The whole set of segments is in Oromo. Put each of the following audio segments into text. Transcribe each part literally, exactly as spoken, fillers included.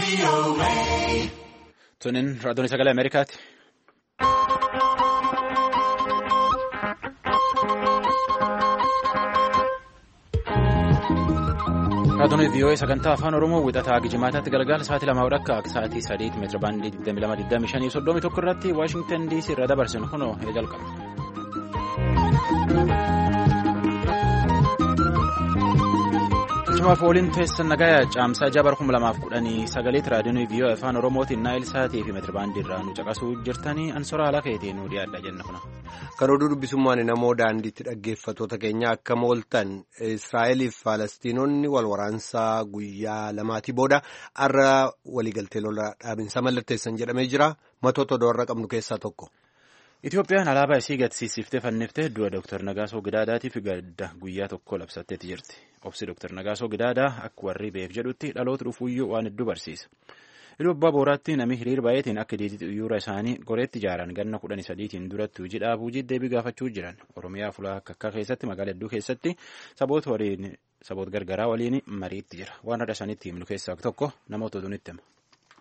Tunin raadiyoon sagalee Ameerikaati. Raadiyoon V O A sagantaa afaan Oromoo wixataa Gijimaataatti galgala sa'aatii lamaa akka sa'aatii sadiitti meetira baandii digdamii lama digdamii shanii soddomii tokko irratti Waashingtan D C irraa dabarsan kunoo jalqaba. Cimaaf waliin teessan nagaya caamsaa jabar kuma lamaaf kudhanii sagaleetti raadiyoon V O A afaan Oromootiin naayil sa'aatii fi meetira baandii irraa nu caqasuu jirtanii ansoraa alaa feetii nu dhiyaadha jenna kuna. Kan oduu dubbisummaan namoo daandiitti dhaggeeffattoota keenya akka mooltan Israa'eliif Faalastiinonni wal waraansaa guyyaa lamaatii booda har'a waliigaltee lola dhaabinsa mallatteessan jedhamee jira. Matoota odoorra qabnu keessaa tokko. Itoophiyaan alaabaa isii gadsiisiftee fanniftee du'a Dooktar Nagaasoo Gidaadaatiif gadda guyyaa tokko labsatteetti jirti. Obsi Dooktar Nagaasoo Gidaadaa akka warri beef jedhutti dhaloota dhufuuyyuu waan hedduu barsiisa. Iddoo abbaa booraatti namni hiriir baay'eetiin akka diidii xiyyoora isaanii goreetti ijaaran ganna kudhanii sadiitiin duratti hojii dhaabuu deebii gaafachuu jiran. Oromiyaa fulaa akka keessatti magaalaa hedduu keessatti saboota waliin saboota gargaraa waliin mariitti jira. Waan adda isaaniitti himnu keessaa tokko namoota oduun itti hima.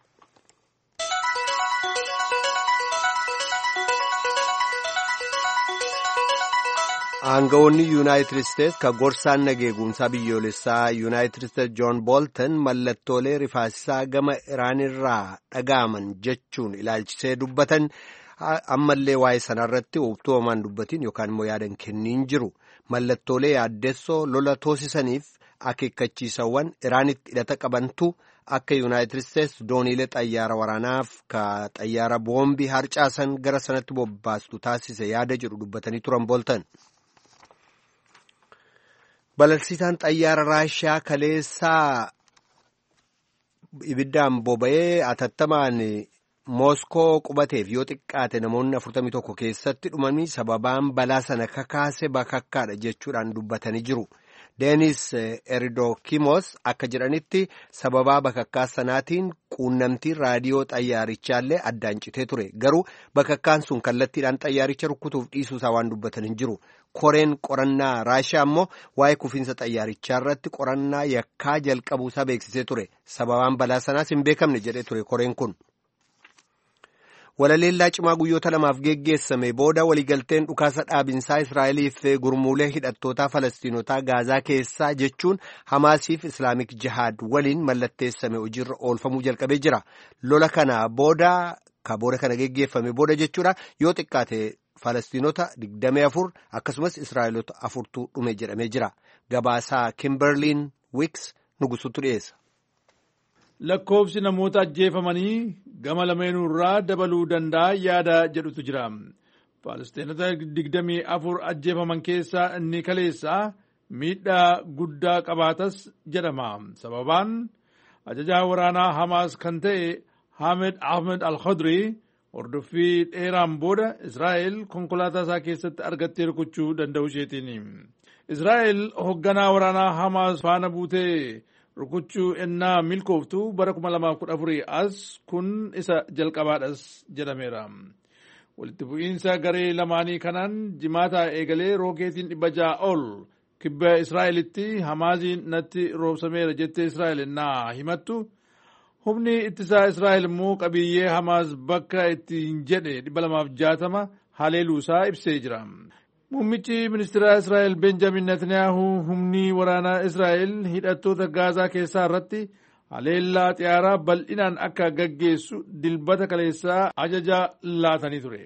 Aangawoonni Yuunaayitid Isteets kan gorsaan nageegumsaa biyyoolessaa Yuunaayitid Isteets Joon Booltan mallattoolee rifaasisaa gama Iraanirraa dhaga'aman jechuun ilaalchisee dubbatan ammallee waa'ee sanarratti uumtumaan dubbatiin yookaan immoo yaadan kenniin jiru. Mallattoolee yaaddessoo lola toosisaniif akeekkachiisawwan Iraanitti hidhata qabantu akka Yuunaayitid Isteets dooniilee xayyaara waraanaaf ka xayyaara boombii harcaasan gara sanatti bobbaastu taasise yaada jedhu dubbatanii turan Booltan. Balalsiisaan xayyaara Raashiyaa kaleessaa ibiddaan boba'ee atattamaan Mooskoo qubateef yoo xiqqaate namoonni afurtamii tokko keessatti dhumanii sababaan balaa sana kakaase bakakkaadha jechuudhaan dubbatanii jiru. Deenis Eridokimos akka jedhanitti sababaa bakakkaa sanaatiin quunnamtiin raadiyoo xayyaarichaallee addaan citee ture. Garuu bakakkaan sun kallattiidhaan xayyaaricha rukkutuuf dhiisuusaa waan dubbatan hin jiru. Koreen qorannaa Raashiyaa immoo waa'ee kufiinsa xayyaarichaa irratti qorannaa yakkaa jalqabuusaa beeksisee ture. Sababaan balaa sanaas hin beekamne jedhee ture koreen kun. Walaleellaa cimaa guyyoota lamaaf geggeessame booda waliigalteen dhukaasa dhaabinsaa Israa'eliif gurmuulee hidhattootaa Falastiinotaa Gaazaa keessaa jechuun Hamaasiif Islaamik Jihaad waliin mallatteessame hojiirra oolfamuu jalqabee jira. Lola kana booda ka booda kana geggeeffame booda jechuudha yoo xiqqaate Falastiinota digdamii afur akkasumas Israa'eloota afurtu dhume jedhamee jira. Gabaasaa Kimberliin Wiks nugusuutu dhiyeessa. Lakkoofsi namoota ajjeefamanii gama lameenuu irraa dabaluu danda'a yaada jedhutu jira. Falastiinota digdamii afur ajjeefaman keessaa inni kaleessaa miidhaa guddaa qabaatas jedhama. Sababaan ajajaa waraanaa Hamaas kan ta'e Hamed Ahmed Al-Khadri hordoffii dheeraan booda Israa'el konkolaataa isaa keessatti argattee rukuchuu danda'u isheetiin. Israa'el hoogganaa waraanaa Hamaas faana buutee rukuchuu ennaa milkooftu bara kuma lamaaf kudha afurii as kun isa jalqabaadhas jedhameera. Walitti bu'iinsa garee lamaanii kanaan jimaataa eegalee rookeetiin dhibba ja'a ol kibba Israa'elitti Hamaaziin natti roobsameera jettee Israa'el ennaa himattu. Humni ittisaa Israa'el immoo qabiyyee Hamaas bakka ittiin jedhe dhibba lamaaf jaatama haleeluusaa ibsee jira. Muummichi ministeera Israa'el Benjamin Netanyahu humni waraanaa Israa'el hidhattoota Gaazaa keessaa irratti haleellaa xiyaaraa bal'inaan akka gaggeessu dilbata kaleessaa ajaja laatanii ture.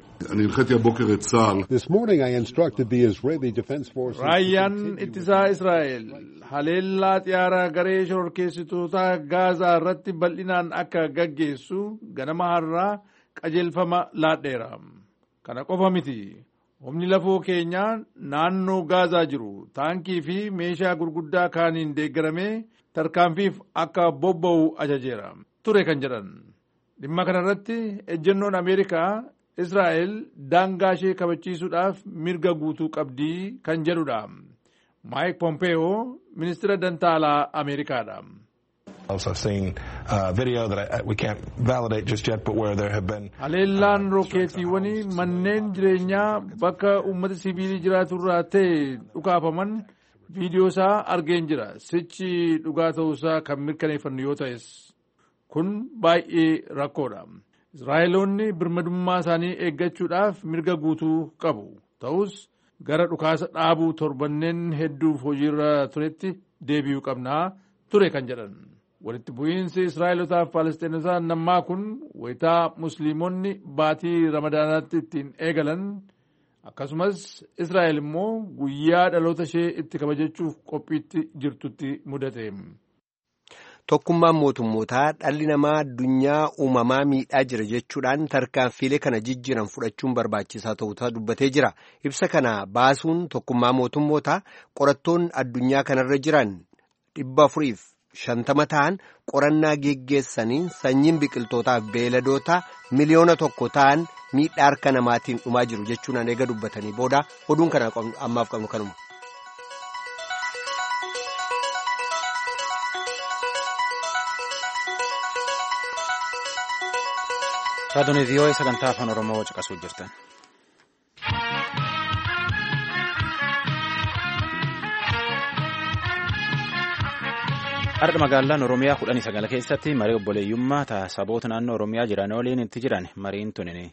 Raayyaan ittisaa Israa'el haleellaa xiyaaraa garee shororkeessitoota Gaazaa irratti bal'inaan akka gaggeessu ganama har'aa qajeelfama laadheera. Kana qofa miti. Humni lafoo keenyaa naannoo Gaazaa jiru taankii fi meeshaa gurguddaa kaaniin deeggaramee tarkaanfiif akka bobba'u ajajeera ture kan jedhan. Dhimma kanarratti ejjennoon Ameerikaa Israa'el daangaa ishee kabachiisuudhaaf mirga guutuu qabdii kan jedhudha. Mike Pompeo ministeera dantaa alaa Ameerikaadha. I've seen a video that I, we can't validate just yet, but where there have been haleellaan rookeetiiwwanii manneen jireenyaa bakka uummata siviilii jiraatu irraa ta'e dhukaafaman viidiyoo isaa argeen jira. Sichi dhugaa ta'uusaa kan mirkaneeffannu yoo ta'es kun baay'ee rakkoodha. Israa'eloonni birmadummaa isaanii eeggachuudhaaf mirga guutuu qabu. Ta'us gara dhukaasa dhaabuu torbanneen hedduuf hojiirra turetti deebi'uu qabnaa ture kan jedhan. Walitti bu'iinsi Israa'elotaaf Falasxeenotaa nammaa kun wayitaa Musliimonni baatii Ramadaanaatti ittiin eegalan akkasumas Israa'el immoo guyyaa dhaloota ishee itti kabajachuuf qophiitti jirtutti mudate. Tokkummaan mootummootaa dhalli namaa addunyaa uumamaa miidhaa jira jechuudhaan tarkaanfiilee kana jijjiiran fudhachuun barbaachisaa ta'uusaa dubbatee jira. Ibsa kana baasuun tokkummaa mootummootaa qorattoonni addunyaa kanarra jiran dhibba afuriif shantama ta'an qorannaa geggeessaniin sanyiin biqiltootaaf beeladootaa miliyoona tokko ta'an miidhaa harka namaatiin dhumaa jiru jechuun eega dubbatanii booda oduun kana ammaaf qabnu kanuma. Raadiyoo V O A sagantaa afaan Oromoo caqasuu jirtan. Har'a magaalaan Oromiyaa kudhanii sagal keessatti marii obboleeyyummaa ta'a saboota naannoo Oromiyaa jiran waliin itti jiran mariin tuni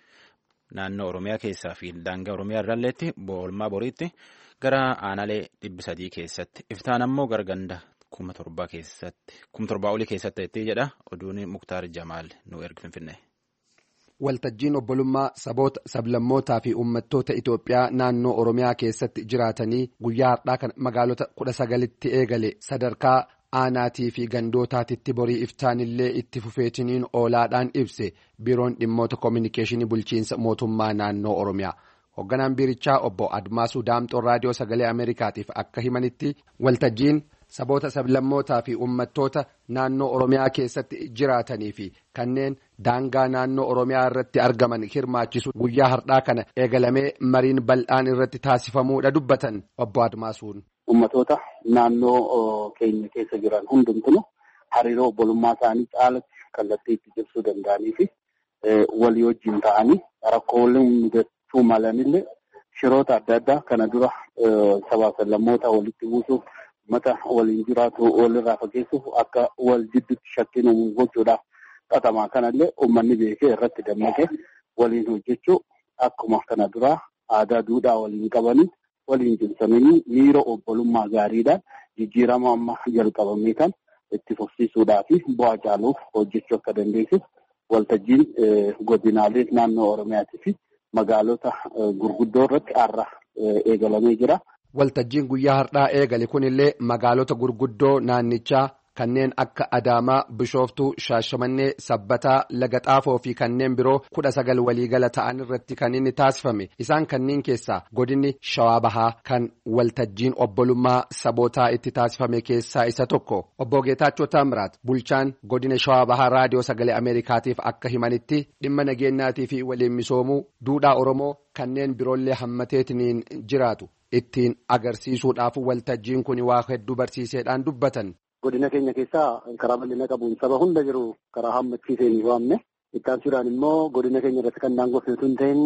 naannoo Oromiyaa keessaa fi daangaa Oromiyaa irralleetti oolmaa boriitti gara aanaalee dhibbi sadii keessatti iftaan ammoo gara ganda kuma torbaa keessatti kuma torbaa olii keessatti itti jedha oduun Muktaar Jamaal nu erga Finfinnee. Waltajjiin obbolummaa saboota sablammootaa fi uummattoota Itoophiyaa naannoo Oromiyaa keessatti jiraatanii guyyaa har'aa kan magaalota kudha sagalitti eegale sadarkaa aanaatii fi gandootaatitti borii iftaanillee itti fufeetiniin oolaadhaan ibse biiroon dhimmoota koominikeeshinii bulchiinsa mootummaa naannoo Oromiyaa. Hoogganaan biirichaa obbo Admaasuu Daamxoo raadiyoo sagalee Ameerikaatiif akka himanitti waltajjiin saboota sablammootaa fi uummattoota naannoo Oromiyaa keessatti jiraatanii fi kanneen daangaa naannoo Oromiyaa irratti argaman hirmaachisu guyyaa har'aa kana eegalamee mariin bal'aan irratti taasifamuudha dubbatan obbo Admaasuun. Uummattoota naannoo keenya keessa jiran hundumtuu hariiroo obbolummaa isaanii caalatti kallattii itti cimsuu danda'anii fi walii wajjin ta'anii rakkoolee mudachuu malanillee shiroota adda addaa kana dura sabaa sablammoota walitti buusuuf mata waliin jiraatu walirraa fageessuuf akka wal jidduutti shakkiin uumuu gochuudhaaf xaxamaa kanallee uummanni beekee irratti dammaqee waliin hojjechuu akkuma kana duraa aadaa duudhaa waliin qabanii waliin cimsamanii miira obbolummaa gaariidhaan jijjiirama amma jalqabamee kan itti fufsiisuudhaa fi bu'aa caaluuf hojjechuu akka dandeessu waltajjiin godinaalee naannoo Oromiyaatii fi magaalota gurguddoo irratti har'a eegalamee jira. Waltajjiin guyyaa har'aa eegale kunillee magaalota gurguddoo naannichaa kanneen akka Adaamaa, Bishooftuu, Shaashamannee, Sabbataa, Laga Xaafoo fi kanneen biroo kudha sagal waliigala ta'an irratti kan inni taasifame. Isaan kanneen keessaa godinni Shawaa Bahaa kan waltajjiin obbolummaa sabootaa itti taasifame keessaa isa tokko. Obbo Geetaachoo Taamiraat bulchaan godina Shawaa Bahaa raadiyoo sagalee Ameerikaatiif akka himanitti dhimma nageenyaatii fi waliin misoomuu duudhaa Oromoo kanneen biroollee hammateetiniin jiraatu ittiin agarsiisuudhaaf waltajjiin kun waa hedduu barsiiseedhaan dubbatan. Godina keenya keessaa karaa bal'ina qabuun saba hunda jiru karaa hammachiisee ni waamne. Ittaansuudhaan immoo godina keenya irratti kan daangofne tun ta'in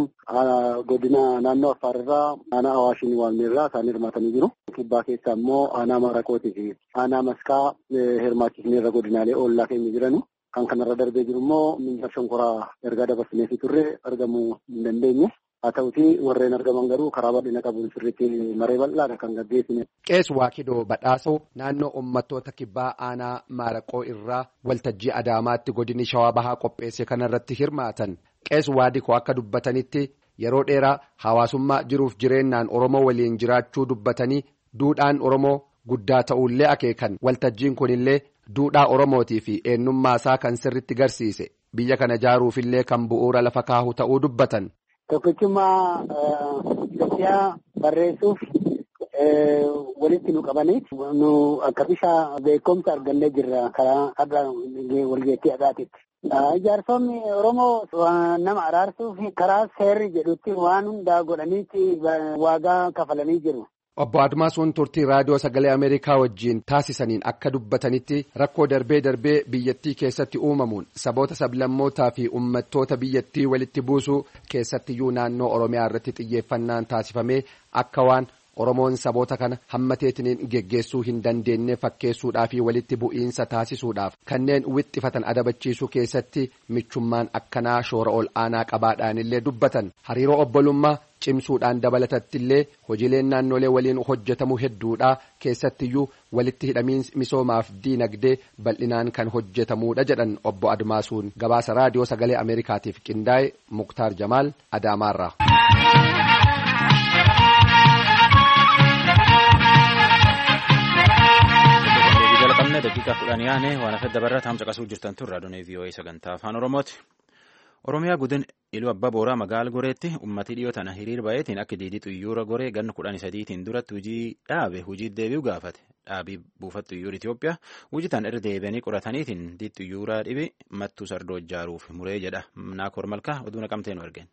godina naannoo Affaar irraa aanaa Awaashin waamne irraa isaan hirmaatanii jiru. Kibbaa keessaa immoo aanaa Maraqootii fi aanaa Maskaa hirmaachisnee irra godinaalee ollaa keenya jiranu. Kan kanarra darbee jiru immoo Minjar Shonkoraa ergaa dabarsinee fi turre argamuu hin dandeenye. Haa ta'utii warreen argaman garuu karaa bal'ina qabuun sirriitti maree bal'aadha kan gaggeessine. Qees Waakidoo Badhaasoo naannoo uummattoota kibbaa aanaa Maaraqoo irraa waltajjii Adaamaatti godinni Shawaa Bahaa qopheesse kanarratti hirmaatan. Qees Waadikoo akka dubbatanitti yeroo dheeraa hawaasummaa jiruuf jireenyaan Oromoo waliin jiraachuu dubbatanii duudhaan Oromoo guddaa ta'ullee akeekan. Waltajjiin kunillee duudhaa Oromootii fi eenyummaasaa kan sirriitti garsiise. Biyya kana ijaaruufillee kan bu'uura lafa kaahu ta'uu dubbatan. Tokkichummaa Itoophiyaa barreessuuf walitti nu qabanii nu akka bishaan beekumsa argannee jirra karaa adda walgeettii adaatiitti. Ijaarsonni Oromoo nama araarsuuf karaa seerri jedhutti waan hundaa godhaniitti waagaa kafalanii jiru. Obbo Admaasuun turtii raadiyoo sagalee Ameerikaa wajjiin taasisaniin akka dubbatanitti rakkoo darbee darbee biyyattii keessatti uumamuun saboota sablammootaa fi uummattoota biyyattii walitti buusuu keessattiyyuu naannoo Oromiyaa irratti xiyyeeffannaan taasifamee akka waan Oromoon saboota kana hammateetiniin geggeessuu hin dandeenye fakkeessuudhaa fi walitti bu'iinsa taasisuudhaaf kanneen wixxifatan adabachiisuu keessatti michummaan akkanaa shoora ol aanaa qabaadhaanillee dubbatan hariiroo obbolummaa cimsuudhaan dabalatattillee hojiileen naannolee waliin hojjetamu hedduudha keessattiyyuu walitti hidhamiinsi misoomaaf diinagdee bal'inaan kan hojjetamuudha jedhan obbo Admaasuun gabaasa raadiyoo sagalee Ameerikaatiif qindaa'e Muktaar Jamaal Adaamaarraa. daqiiqaa kudhan yaane waan afet dabarra taamsa qasuu jirtan turraa doonii V O A sagantaa afaan Oromooti. Oromiyaa godin Iluu Abbaa Booraa magaala Goreetti uummatni dhiyoo tana hiriir baay'eetiin akka diidii xiyyoora Goree ganna kudhan sadiitiin duratti hojii dhaabe hojii deebi'u gaafate. Dhaabii buufata xiyyoora Itoophiyaa hojii tan irra deebi'anii qorataniitiin diid xiyyooraa dhibe mattuu sardoo ijaaruuf muree jedha. Naakoor Malkaa oduu naqamtee nu argeen.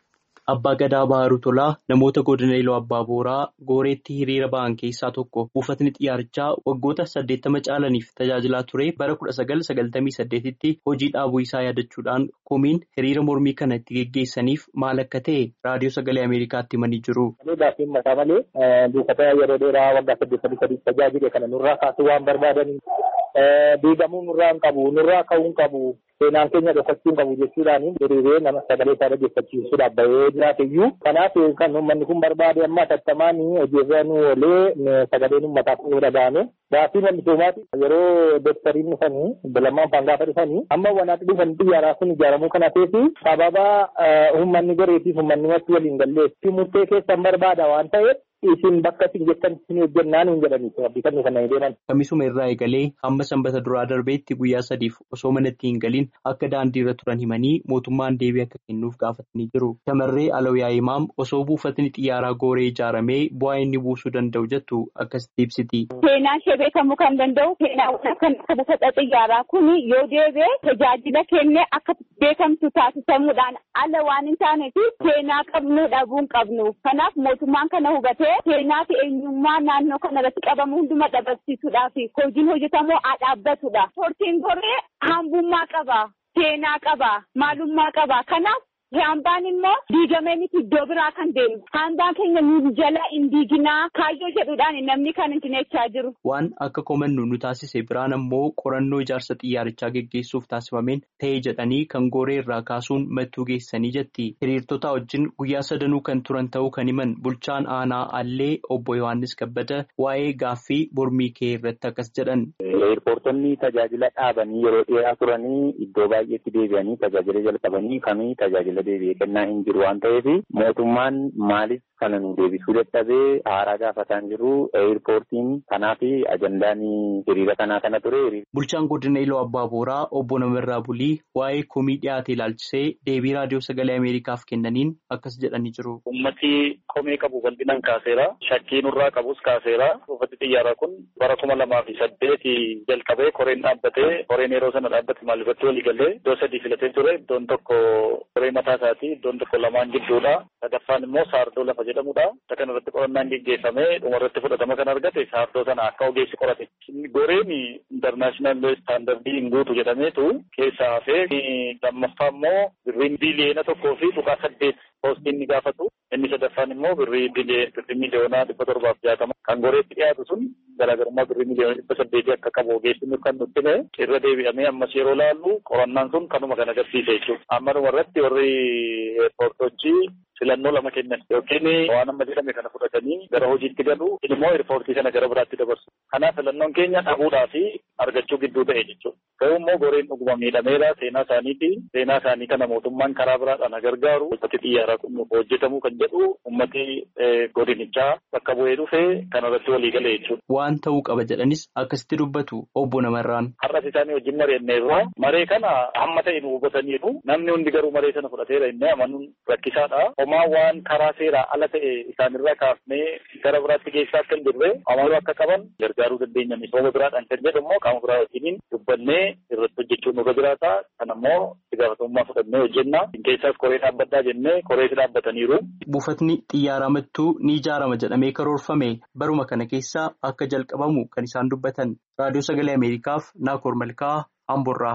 Abbaa Gadaa Baharuu Tolaa namoota godina Iluu Abbaa Booraa Gooreetti hiriira ba'an keessaa tokko. Buufatni xiyyaarichaa waggoota saddeettama caalaniif tajaajilaa ture bara kudha sagal sagaltamii saddeetitti hojii dhaabuu isaa yaadachuudhaan komiin hiriira mormii kana itti geggeessaniif maal akka ta'e raadiyoo sagalee Ameerikaatti himanii jiru. Gaaffiin mataa malee buufata yeroo dheeraa waggaa saddeettamii sadii tajaajile kana nurraa kaasuu waan barbaadaniif diigamuu nurraa hin qabu nurraa ka'uu hin qabu. Seenaan keenya dhokachuu qabu jechuudhaan hiriiree nama sagalee isaa dhaggeeffachiisuudhaaf bahee jiraate iyyuu kanaaf kan uummanni kun barbaade amma tattamaan hojiirra nu oolee sagaleen uummataaf nu dhaga'ame gaaffii misoomaati yeroo doktariin dhufanii lamaan faan gaafa dhufanii amma wanaatti dhufan xiyyaaraa kun ijaaramuu kana ta'eef sababa uummanni goreetiif uummanni matti waliin galleessi murtee keessan barbaada waan ta'eef isin bakka isin jettan isin hojjennaan hin jedhaniitu abdii kan kana deeman. Kamisuma irraa eegalee hamma sanbata duraa darbeetti guyyaa sadiif osoo manatti hin galiin akka daandii irra turan himanii mootummaan deebii akka kennuuf gaafatanii jiru. Shamarree Alawiyaa Imaam osoo buufatni xiyyaaraa Gooree ijaaramee bu'aa inni buusuu danda'u jettu akkasitti ibsiti. Seenaan ishee beekamuu kan danda'u seenaawwan akka buufata xiyyaaraa kun yoo deebi'e tajaajila kennee akka beekamtu taasisamuudhaan ala waan hin taaneef seenaa qabnu dhabuu hin qabnu. Kanaaf mootummaan kana hubatee seenaa fi eenyummaa naannoo kana irratti qabamu hunduma dhabamsiisuudhaaf hojiin hojjetamoo haa dhaabbatudha. Ispoortiin Goree hambummaa qaba, seenaa qaba, maalummaa qaba. Kanaaf hambaan immoo diigamee miti iddoo biraa kan deemu. Hambaan keenya nu jala hin diiginaa kaayyoo jedhuudhaan namni kan hin jechaa jiru. Waan akka komannu nu taasise biraan ammoo qorannoo ijaarsa xiyyaarichaa geggeessuuf taasifameen ta'ee jedhanii kan Gooree irraa kaasuun mattuu geessanii jetti. Hiriirtota wajjin guyyaa sadanuu kan turan ta'uu kan himan bulchaan aanaa Allee obbo Yohaannis Kabbada waa'ee gaaffii mormii kee irratti akkas jedhan. Eerpoortonni tajaajila dhaabanii yeroo dheeraa turanii iddoo baay'eetti deebi'anii tajaajila jalqabanii kamii tajaajila deebi'ee kennaa hin jiru waan ta'eef mootummaan maaliif kana nu deebisuu dadhabee haaraa gaafataan jiru eerpoortiin kanaa fi ajandaan hiriira kanaa kana ture. Bulchaan godina Iluu Abbaa Booraa obbo Namirraa Bulii waa'ee komii dhiyaate ilaalchisee deebii raadiyoo sagalee Ameerikaaf kennaniin akkas jedhanii jiru. Ummati komee qabu bal'inaan kaaseera. Shakkii nurraa qabus kaaseera. Buufatni xiyyaaraa kun bara kuma lamaa fi saddeeti jalqabee koreen dhaabbatee koreen yeroo sana dhaabbate maallifatti walii galee iddoo sadii filatee ture. Iddoon tokko koree mataa isaatii iddoon tokko lamaan gidduudha. Sadaffaan immoo saardoo lafa jedhamudha. Isa kana irratti qorannaan geggeeffamee dhuma irratti fudhatama kan argate saardoo sana akka ogeessi qorate. Goreen intarnaashinaal istaandardii hin guutu jedhameetu keessaa hafee lammaffaa immoo birriin biiliyeena tokkoo fi tuqaa saddeet poostiin ni gaafatu. Inni sadaffaan immoo birrii miliyoonaa dhibba torbaaf jaatama. Kan Goreetti dhiyaatu sun garaagarummaa birrii miliyoona dhibba saddeetii akka qabu ogeessi kan nutti hime irra deebi'amee ammas yeroo laallu qorannaan sun kanuma kan agarsiise jechuudha. Ammanuma irratti warri eerpoortochii filannoo lama kennan yookiin waan amma jedhame kana fudhatanii gara hojiitti galu ilmoo eerpoortii sana gara biraatti dabarsu. Kanaaf filannoon keenya dhabuudhaa fi argachuu gidduu ta'e jechuudha. Ta'u immoo Goreen dhuguma miidhameera seenaa isaaniiti. Seenaa isaanii kana mootummaan karaa biraadhaan gargaaru uffati xiyyaaraa kun hojjetamuu kan jedhu ummati godinichaa bakka bu'ee dhufee kanarratti walii galee jechuudha. Waan ta'uu qaba jedhanis akkasitti dubbatu obbo Namarraan. Har'as isaanii wajjin mari'anneerra maree kana hamma ta'e nu hubataniiru namni hundi garuu maree sana fudhateera innee amanuun rakkisaadha. Homaa waan karaa seeraa ala ta'e isaanirra kaafnee gara biraatti geessaa akka hin jirre amaluu akka qaban gargaaruu dandeenya. Misooma biraadhaan kan jedhu immoo qaama biraa wajjiniin dubbannee irratti hojjechuun nurra jiraata. Kan ammoo itti gaafatamummaa fudhannee hojjenna. Keessaas koree dhaabbaddaa jennee korees dhaabbataniiru. Buufatni xiyyaaraa mattuu ni ijaarama jedhamee karoorfame baruma kana keessa akka jalqabamu kan isaan dubbatan raadiyoo sagalee Ameerikaaf Naakoor Malkaa Amborraa.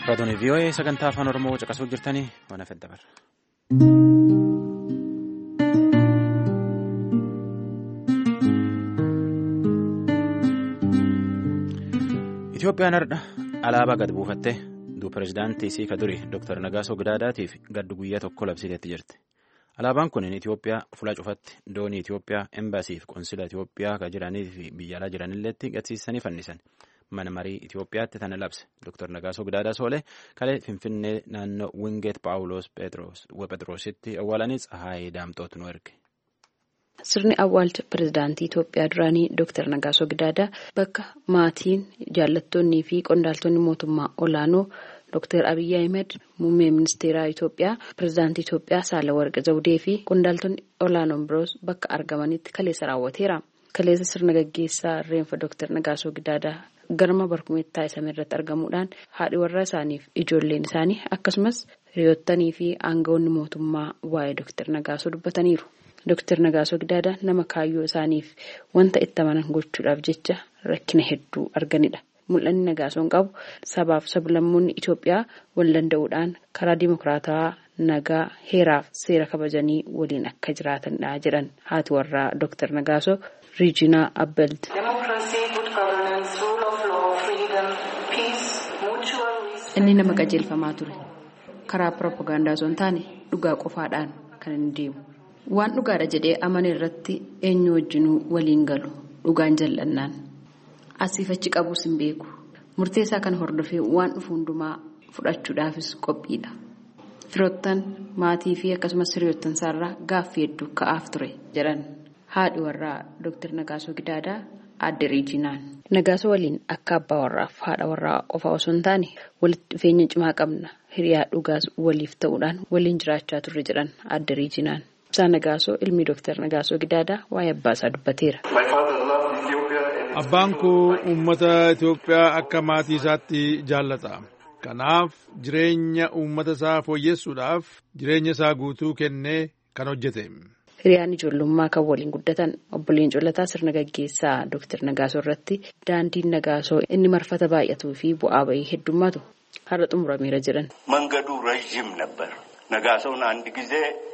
Raadiyoon V O A sagantaa afaan Oromoo caqasuu jirtanii waan hafe dabarra. Itoophiyaan har'a alaabaa gad buufattee duu pirezidaantii isii ka duri Dooktar Nagaasoo Gidaadaatiif gaddu guyyaa tokko labsiteetti jirti. Alaabaan kun Itoophiyaa fuula cufatti doonii Itoophiyaa embaasii fi qoonsila Itoophiyaa ka jiranii fi biyya alaa jiranilleetti gadsiisanii fannisan. Mana marii Itoophiyaatti tana labse Dooktar Nagaasoo Gidaadaa Soolee kalee Finfinnee naannoo Wingeet Paawuloos Phexroositti awwaalanii Tsahaayii Daamxootu nu erge. Sirni awwaalcha pirezidaantii Itoophiyaa duraanii Dooktar Nagaasoo Gidaadaa bakka maatiin jaallattoonnii fi qondaaltonni mootummaa olaanoo Dooktar Abiyyi Ahmed muummee ministeeraa Itoophiyaa pirezidaantii Itoophiyaa Saalawarqi Zawudee fi qondaaltonni olaanoon biroos bakka argamanitti kaleessa raawwateera. Kaleessa sirna gaggeessaa reenfa Dooktar Nagaasoo Gidaadaa garma barkumeettaa isaanii irratti argamuudhaan haadhi warraa isaaniif ijoolleen isaanii akkasumas hiriyoottanii fi aangawoonni mootummaa waa'ee Dooktar Nagaasoo dubbataniiru. Dooktar Nagaasoo Gidaadaa nama kaayyoo isaaniif wanta itti amanan gochuudhaaf jecha rakkina hedduu arganidha. Mul'anni Nagaasoon qabu sabaaf sablammoonni Itoophiyaa wal danda'uudhaan karaa dimokiraatawaa nagaa heeraaf seera kabajanii waliin akka jiraatanidha jedhan haati warraa Dooktar Nagaasoo Riijinaa Abbelt. Inni nama qajeelfamaa ture. Karaa piroopagaandaa osoo hin taane dhugaa qofaadhaan kan inni deemu. Waan dhugaadha jedhee amane irratti eenyu wajjinuu waliin galu dhugaan jal'annaan. Asiif achi qabuus hin beeku. Murteessaa kan hordofee waan dhufu hundumaa fudhachuudhaafis qophiidha. Firoottan maatii fi akkasumas hiriyoottan isaarraa gaaffii hedduu ka'aaf ture jedhan haadhi warraa Dooktar Nagaasoo Gidaadaa Aadde Riijinaan. Nagaasoo waliin akka abbaa warraaf haadha warraa qofa osoo hin taane walitti dhufeenya cimaa qabna hiriyaa dhugaas waliif ta'uudhaan waliin jiraachaa turre jedhan Aadde Riijinaan. Ibsaa Nagaasoo ilmi Dooktar Nagaasoo Gidaadaa waa'ee abbaa isaa dubbateera. Abbaan koo uummata Itoophiyaa akka maatii isaatti jaallata. Kanaaf jireenya uummata isaa fooyyessuudhaaf jireenya isaa guutuu kennee kan hojjete. Hiriyaan ijoollummaa kan waliin guddatan obboleen Colataa sirna gaggeessaa Dooktar Nagaasoo irratti daandiin Nagaasoo inni marfata baay'atuu fi bu'aa bahii heddummaatu har'a xumurameera jedhan. መንገዱ ረዥም ነበር. ነጋሶን አንድ ጊዜ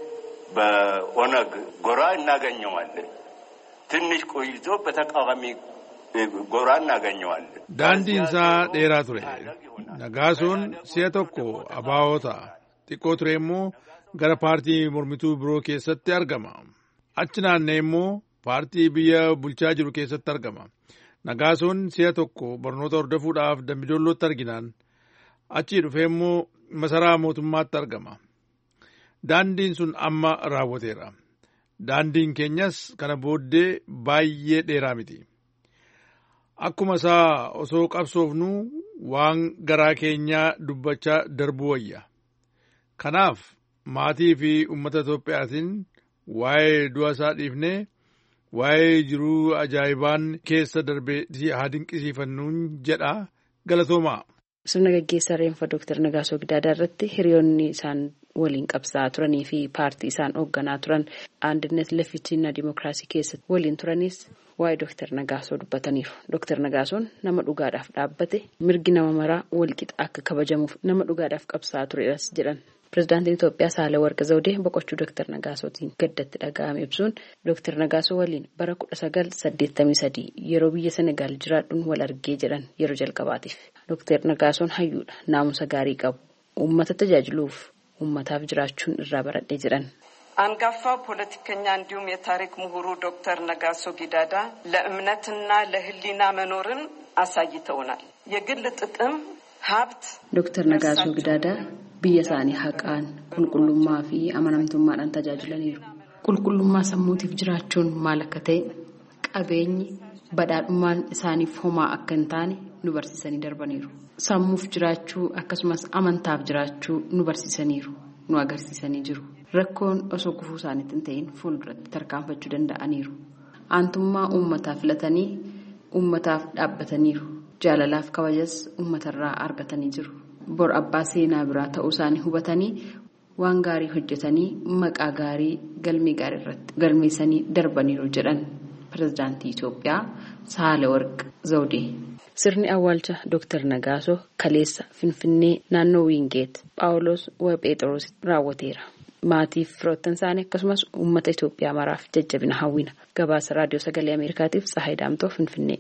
በኦነግ ጎራ እናገኘዋለን. ትንሽ ቆይቶ በተቃዋሚ ጎራ እናገኘዋለን. daandiin isaa dheeraa ture. Nagaasoon si'a tokko abaa'oota xiqqoo ture immoo gara paartii mormituu biroo keessatti argama. Achi naannee immoo paartii biyya bulchaa jiru keessatti argama. Nagaasoon si'a tokko barnoota hordofuudhaaf Dambidollootti arginaan achii dhufee immoo masaraa mootummaatti argama. Daandiin sun amma raawwateera. Daandiin keenyas kana booddee baay'ee dheeraa miti. Akkuma isaa osoo qabsoofnu waan garaa keenyaa dubbachaa darbuu wayya. Kanaaf maatii fi uummata Itoophiyaatiin waa'ee du'a isaa dhiifnee waa'ee jiruu ajaa'ibaan keessa darbee haa dinqisiifannuun jedha galatoomaa. Sirna gaggeessaa reenfa Dooktar Nagaasoo Gidaadaa irratti hiriyoonni isaan waliin qabsaa turanii fi paartii isaan hoogganaa turan Andinet Lefichiina Dimookiraasii keessatti waliin turanis waa'ee Dooktar Nagaasoo dubbataniiru. Dooktar Nagaasoon nama dhugaadhaaf dhaabbate mirgi nama maraa walqixa akka kabajamuuf nama dhugaadhaaf qabsaa turedhas jedhan. Pirezidaantiin Itoophiyaa Saalawarqi Zawudee boqochuu Dooktar Nagaasootiin gaddatti dhaga'ame ibsuun Dooktar Nagaasoo waliin bara kudha sagal saddeettamii sadii yeroo biyya Senegaal jiraadhuun wal argee jedhan yeroo jalqabaatiif. Dooktar Nagaasoon hayyuudha naamusa gaarii qabu uummata tajaajiluuf uummataaf jiraachuun irraa baradhee jedhan. አንጋፋው ፖለቲከኛ እንዲሁም የታሪክ ምሁሩ ዶክተር ነጋሶ ጊዳዳ ለእምነትና ለሕሊና መኖርን አሳይተውናል። የግል ጥቅም ሀብት ዶክተር ነጋሶ ጊዳዳ biyya isaanii haqaan qulqullummaa fi amanamtummaadhaan tajaajilaniiru. Qulqullummaa sammuutiif jiraachuun maal akka ta'e qabeenyi badhaadhummaan isaaniif homaa akka hin taane nu barsiisanii darbaniiru. Sammuuf jiraachuu akkasumas amantaaf jiraachuu nu barsiisaniiru nu agarsiisanii jiru. Rakkoon osoo gufuu isaaniitti hin ta'in fuulduratti tarkaanfachuu danda'aniiru. Aantummaa uummataa filatanii uummataaf dhaabbataniiru. Jaalalaaf kabajas uummatarraa argatanii jiru. Bor abbaa seenaa biraa ta'uu isaanii hubatanii waan gaarii hojjetanii maqaa gaarii galmee gaarii irratti galmeessanii darbaniiru jedhan pirezidaantii Itoophiyaa Saalawarqi Zawudee. Sirni awwaalcha Dooktar Nagaasoo kaleessa Finfinnee naannoo Wiingeet Phaawulos Phexros raawwateera. Maatiif firoottan isaanii akkasumas uummata Itoophiyaa maraaf jajjabina hawwina. Gabaasa Raadiyoo Sagalee Ameerikaatiif Tsahaay Daamtoo Finfinnee.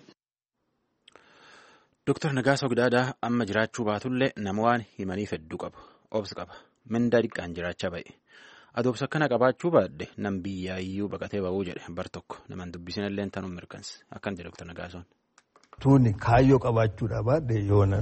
Dooktar Nagaasoo Gidaadaa amma jiraachuu baatullee nama waan himaniif hedduu qaba. Obsa qaba. Mindaa dhiqqaan jiraachaa ba'e. Adoobsa akkana qabaachuu baadde nam biyyaayyuu baqatee ba'uu jedhe bar tokko naman dubbisinallee tanuu mirkansi. Akkan jedhe Dooktar Nagaasoon. Tuuni kaayyoo qabaachuudha baadde yoona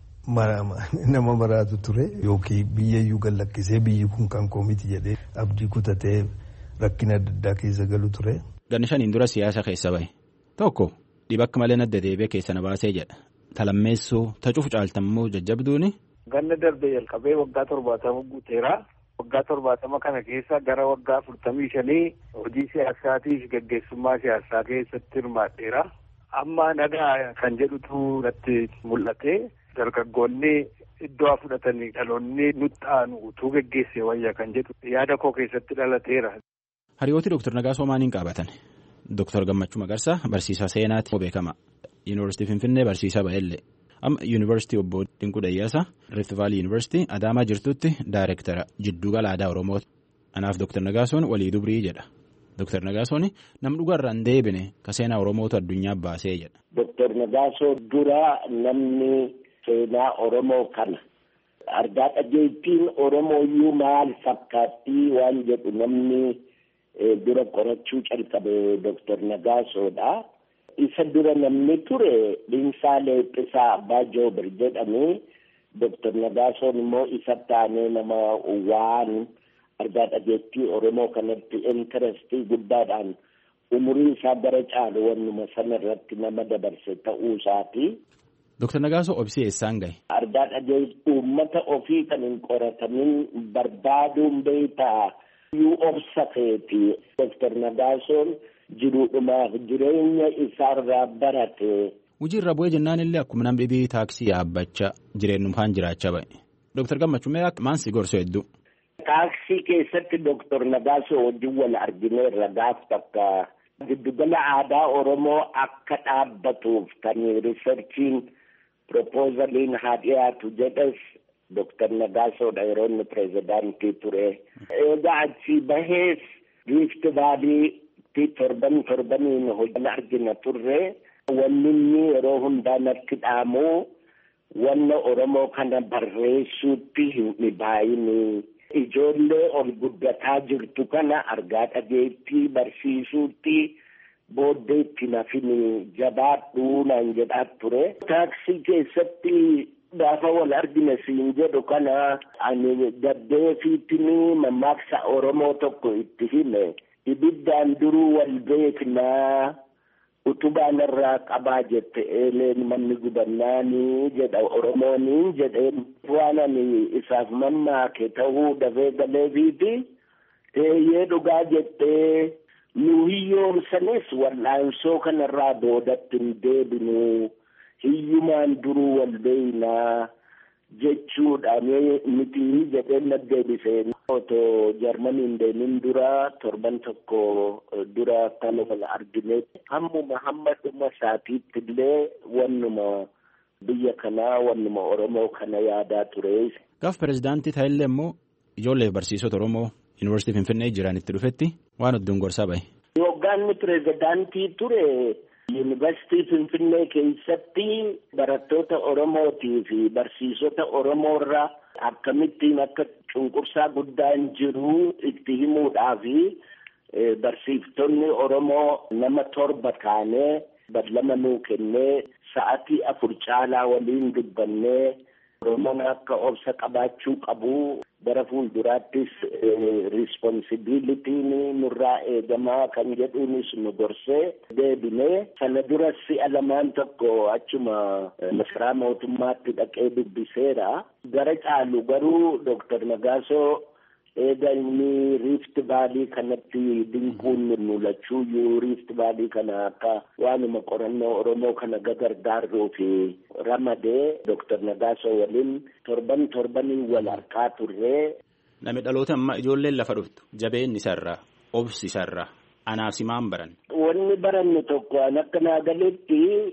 nama maraatu ture yookiin biyyayyuu gallakkisee biyyi kun kan koomiti jedhee abdii kutatee rakkina adda addaa keessa galu ture. Ganni shaniin dura siyaasa keessa ba'e. Tokko dhibakka malee nadda deebee keessa na baasee jedha. Talammeessuu tacuuf caaltammoo jajjabduuni. Ganna darbee jalqabee waggaa torbaatama guuteera. Waggaa torbaatama kana keessa gara waggaa afurtamii shanii hojii siyaasaatiif gaggeessummaa siyaasaa keessatti hirmaadheera. Amma nagaa kan jedhutu natti mul'ate. Dargaggoonni iddoo fudhatanii dhaloonni nutti aanu utuu gaggeessee wayya kan jedhu yaada koo keessatti dhalateera. Hariyooti Dooktar Nagaasoo maaliin qaabatan? Dooktar Gammachuu Magarsaa barsiisaa seenaati beekama. Yuunivarsiitii Finfinnee barsiisaa ba'ellee. Amma Yuunivarsiitii Obbo Dinquu Dayyaasaa Rift Vaalii Yuunivarsiitii Adaamaa jirtutti daayireektara jiddugala aadaa Oromoo. Anaaf Dooktar Nagaasoon walii dubrii jedha. Dooktar Nagaasoon nam dhugaarraa hin deebine ka seenaa Oromootu addunyaa baasee jedha. Dooktar Nagaasoo dura namni seenaa Oromoo kana argaa dhageettiin Oromooyyuu maal fakkaattii waan jedhu namni dura qorachuu calqabe Dooktar Nagaasoodha. Isa dura namni ture Dhiinsaa Leeqqisaa Abbaa Joobir jedhamee Dooktar Nagaasoon immoo isa taanee nama waan argaa dhageettii Oromoo kanatti intarestii guddaadhaan umurii isaa bara caalu wannuma sana irratti nama dabarse ta'uu isaati. Dooktar Nagaasoo obsi eessaan gahe? Argaa dhageettii uummata ofii kan hin qoratamin barbaaduun beektaa yuu obsa keeti. Dooktar Nagaasoon jiruudhumaaf jireenya isaarraa barate. Hojii irra bu'ee jennaan illee akkuma namni dhibii taaksii yaabbachaa jireenyummaan jiraachaa ba'e. Dooktar Gammachuu mee maansi gorsoo hedduu? Taaksii keessatti Dooktar Nagaasoo wajjin wal argineerra gaaf takka giddugala aadaa Oromoo akka dhaabbatuuf kan riisarchiin propoozaliin haa dhiyaatu jedhes Dooktar Nagaasoodha yeroo inni pireezidaantii ture. Egaa achii bahees Rift Vaalii torban torbaniin hojii argina turre wanni inni yeroo hundaa natti dhaamu wanna Oromoo kana barreessuutti hin dhibaayini. Ijoollee ol guddataa jirtu kana argaa dhageettii barsiisuutti booddeetti nafini jabaadhuu naan jedhaa ture. Taaksii keessatti gaafa wal argina siin jedhu kana ani gaddeefiittini mammaaksa Oromoo tokko itti hime. Ibiddaan duruu wal beeknaa utubaan irraa qabaa jette eeleen manni gubannaanii jedha Oromooniin jedheen waan ani isaaf mammaake ta'uu dafee galeefiiti eeyyee dhugaa jettee nu hiyyoomsanis wal'aansoo kanarraa boodatti hin deebinu hiyyumaan duruu wal beeknaa jechuudhaan miti jedheen naddeebiseen. Otoo Jarmaniin deemin dura torban tokko dura kan wal argine hammuma hamma dhuma isaatiitti illee wannuma biyya kanaa wannuma Oromoo kana yaadaa ture. Gaaf pireezidaantii ta'ellee immoo ijoollee barsiisota Oromoo Yuunivarsiitii Finfinnee jiran itti dhufetti waan hedduun gorsaa bahe. Hoggaanni pireezidaantii ture Yuunivarsiitii Finfinnee keessatti barattoota Oromootii fi barsiisota Oromoo irraa akkamittiin akka cunqursaa guddaan jiru itti himuudhaafi barsiiftonni Oromoo nama torba taanee badlama nuu kennee sa'atii afur caalaa waliin dubbannee Oromoon akka obsa qabaachuu qabu bara fuulduraattis risponsibilitiin nurraa eegamaa kan jedhuunis nu gorsee deebinee sana duras si'a lamaan tokko achuma masaraa mootummaatti dhaqee dubbiseera. Gara caalu garuu Dooktar Nagaasoo eega inni Rift Vaalii kanatti dinquun mul'achuuyyuu Rift Vaalii kana akka waanuma qorannoo Oromoo kana gagargaaruu fi ramadee Dooktar Nagaasoo waliin torban torbanii wal harkaa turre. Namni dhaloota amma ijoolleen lafa dhuftu jabeen isarraa obsi isarraa anaaf simaan baran. Wanni baranne tokko an akka naagaletti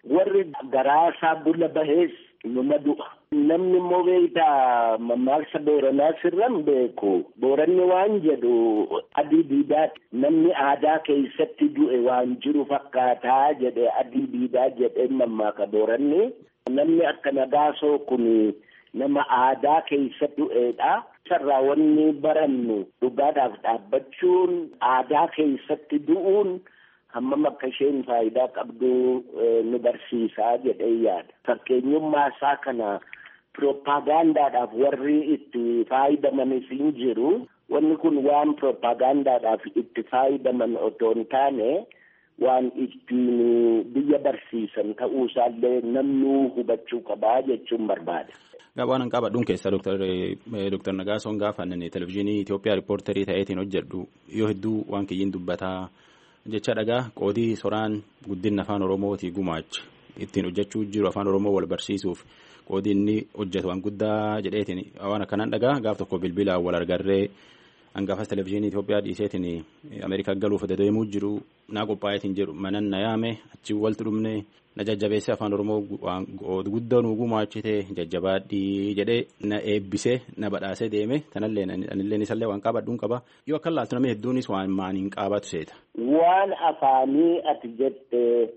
warri garaasaa bula bahees numa du'a. Namni immoo beektaa mammaaksa Booranaa sirran beeku. Booranni waan jedhu adii diidaati. Namni aadaa keessatti du'e waan jiru fakkaataa jedhe adii diidaa jedhee mammaaka Booranni. Namni akka Nagaasoo kun nama aadaa keessatti du'eedha. Sarraa wanni barannu dhugaadhaaf dhaabbachuun aadaa keessatti du'uun hammam akka isheen faayidaa qabdu nu barsiisaa jedhee yaada. Fakkeenyummaa isaa kana piroopaagandaadhaaf warri itti faayidamanis hin jiru. Wanni kun waan piroopaagandaadhaaf itti faayidaman otoo hin taane waan ittiin biyya barsiisan ta'uusaallee namni hubachuu qabaa jechuun barbaada. Waan an qabadhuun keessaa Dooktar Nagaasoon gaafa televezyiinii Itoophiyaa riippoortarii ta'eetiin hojjedhu yoo hedduu waan kiyyiin dubbataa jecha dhagaa qoodii soraan guddina afaan Oromootii gumaacha ittiin hojjechuu jiru afaan Oromoo wal barsiisuuf qoodii inni hojjetu waan guddaa jedheetiin waan akkanaan dhagaa gaaf tokko bilbilaan wal argarree hangaafas televezyiinii Itoophiyaa dhiiseetiin Ameerikaa galuuf dedeemuu jiru naa qophaa'eetiin jedhu manan na yaame achi walitti dhumne na jajjabeessee afaan Oromoo guddaa nu gumaachite jajjabaadhii jedhee na eebbisee na badhaasee deeme tanallee anillee isallee waan qabadhuun qaba yoo akka laaltu namni hedduunis waan maaniin qaabatu seeta. Waan afaanii ati jette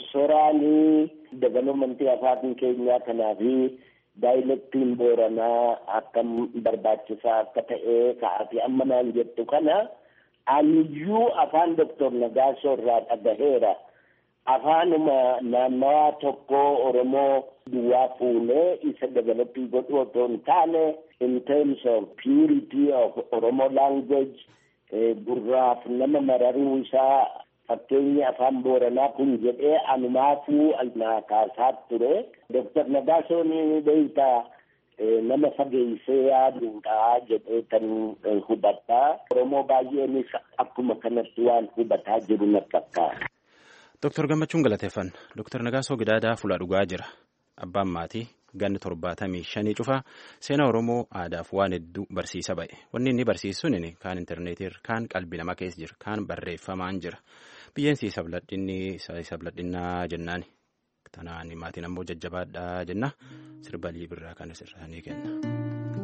soraanii developmentii afaan keenyaa kanaafi daayilektiin Booranaa akkam barbaachisaa akka ta'e ka'aati amma naan jettu kana aniyyuu afaan Dooktor Nagaasoo irraa dhagaheera. Afaanuma naannawaa tokko Oromoo duwwaa fuunee isa developii godhu otoo hin taane in terms of purity of Oromo language gurraaf nama mararuu isaa fakkeenyi afaan Booranaa kun jedhee anumaafuu na kaasaa ture. Dooktar Nagaasoon beektaa nama fageessee yaaduudha jedhee kan hubataa. Oromoo baay'eenis akkuma kanatti waan hubataa jiru na fakkaata. Dooktar Gammachuun galateeffan. Dooktar Nagaasoo Gidaadaa fuula dhugaa jira. Abbaan maatii ganni torbaatamii shanii cufaa seenaa Oromoo aadaaf waan hedduu barsiisa ba'e. Wanni inni barsiisuun kaan intarneetii kaan qalbii namaa keessa jira kaan barreeffamaan jira. Biyyeensi sabladhinnaa jennaani. Tanaan maatiin ammoo jajjabaadhaa jenna. Sirbalii birraa kan asirraanii kenna.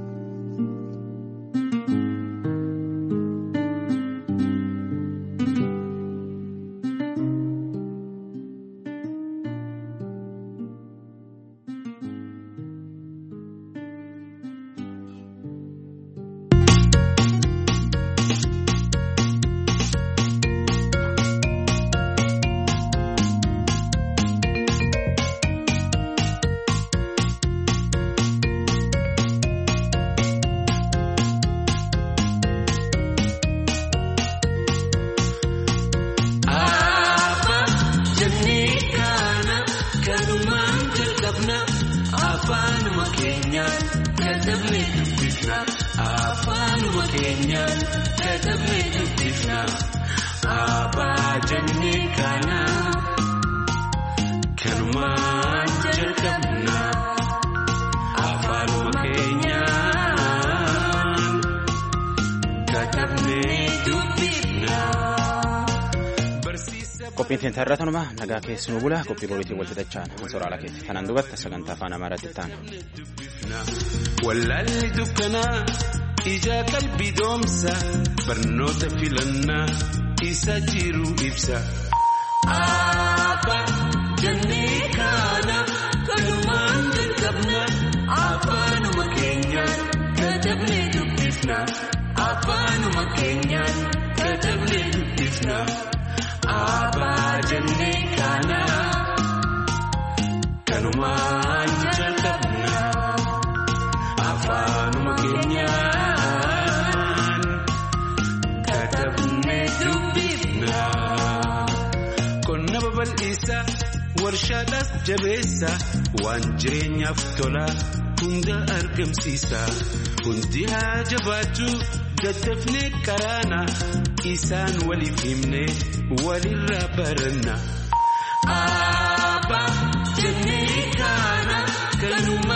Qophiin teenya irraa tanuma nagaa keessanuu bula qophii boriitiin wal fixachaan sooraalaa keessa kanaan duubatti sagantaa afaan Amaaraatti ta'an. Wallaalli dukkanaa ija qalbii doomsa barnoota filannaa isa jiru ibsa. Abbaa jennee kana kanumaan jalqabna afaanuma keenyaan katabnee dubbifna afaanuma keenyaan katabnee dubbifna. Abbaa jennee kana kanumaan jalqabna afaanuma keenyaan katabnee dubbifna. Qonna babal'isa warshaadhaas jabeessa waan jireenyaaf tola hunda argamsiisa. Hundi haa jabaatu daddafnee karaana isaan waliif himne walirraa baranna. Abbaa jennee kana kanuma.